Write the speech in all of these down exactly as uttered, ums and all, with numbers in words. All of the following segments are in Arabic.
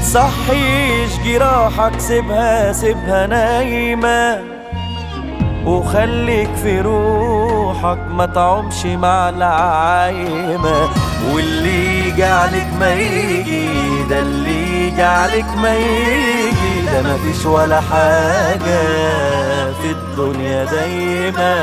تصحيش جراحك، سيبها سيبها نايمة، وخليك في روحك ما تعومش مع العايمة. واللي يجي عليك ما يجي، ده اللي يجي عليك ما يجي، ده مفيش ولا حاجة في الدنيا دايما.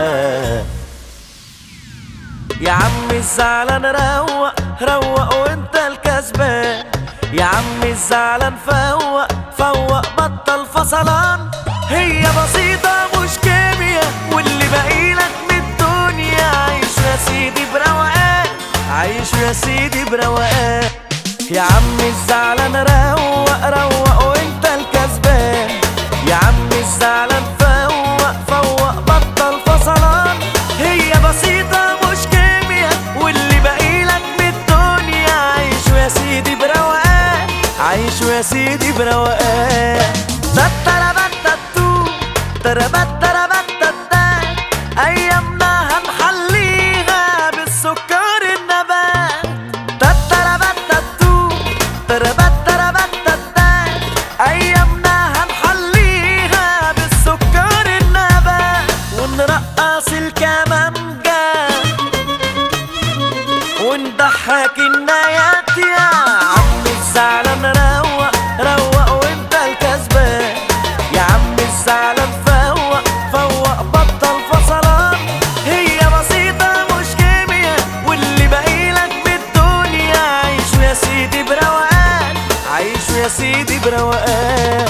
يا عم الزعلان روق روق وانت الكسبان، يا عم الزعلان فوق فوق بطل فصلان. هي بسيطة مش كيميا، واللي باقيلك من الدنيا عايش يا سيدي بروقان، عايش يا سيدي بروقان. يا عم الزعلان روق روق وانت الكسبان، يا عم الزعلان فوق فوق بطل فصلان. هي بسيطة مش كيميا، واللي باقيلك من الدنيا عايش يا سيدي بروقان، عايش يا سيدي بروقان. تتربتتو تربت تربتتت، ايامنا هنحليها بالسكر النبات. تتربتتو تربت تربتتت، ايامنا هنحليها بالسكر النبات. ونرقص الكمانجة ونضحك النايات. يا عم الزعلان روق روق وانت الكسبان، يا عم الزعلان فوق فوق بطل فصلان. هي بسيطة مش كيميا، واللي باقيلك من الدنيا عايش يا سيدي بروقان، عايش يا سيدي بروقان.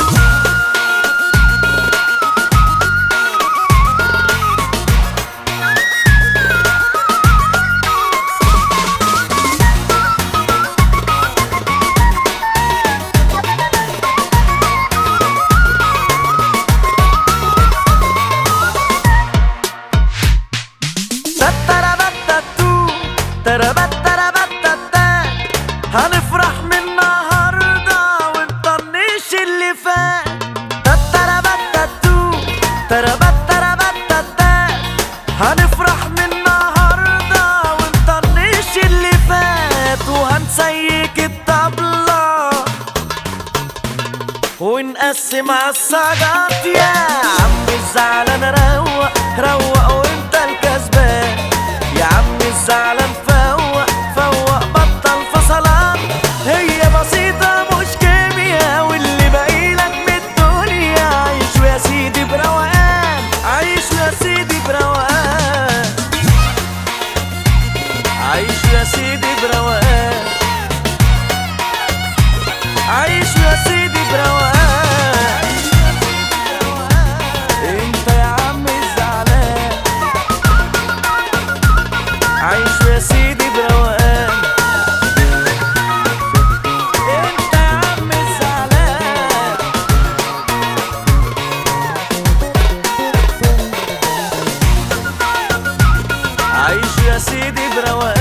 تربت تربتت، هنفرح من النهارده ونطنش اللي فات. تربتت تربت تربتت، هنفرح من النهارده ونطنش اللي فات. وهنسيك الطبلة ونقسم عالسجات. يا عم الزعلان روق روق وانت الكسبان، يا عم الزعلان فوق فوق بطل فصلان. هي بسيطة مش كيميا، واللي باقيلك من الدنيا عايش يا سيدي بروقان، عايش يا سيدي بروقان، عايش يا سيدي بروقان، عايش يا سيدي بروقان. انت يا عم الزعلان عايش يا سيدي بروقان، انت يا عم الزعلان عايش يا سيدي بروقان.